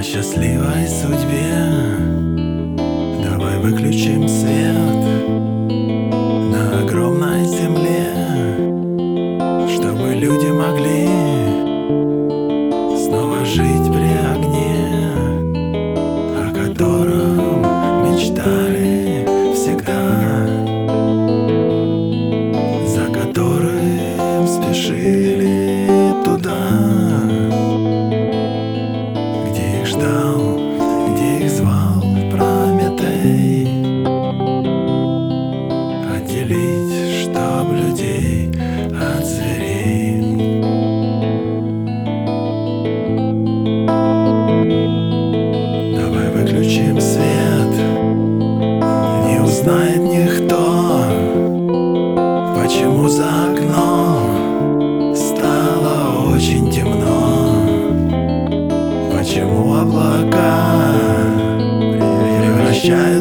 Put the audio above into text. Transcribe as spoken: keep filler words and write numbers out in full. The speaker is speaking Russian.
счастливой судьбе. Давай выключим свет на огромной земле, чтобы люди могли снова жить при огне, о котором мечтали всегда, за которым спешили туда, где их ждал, где их звал Прометей. Отделить, чтоб людей от зверей. Давай выключим свет, не узнает никто, почему за окном стало очень темно, почему облака превращают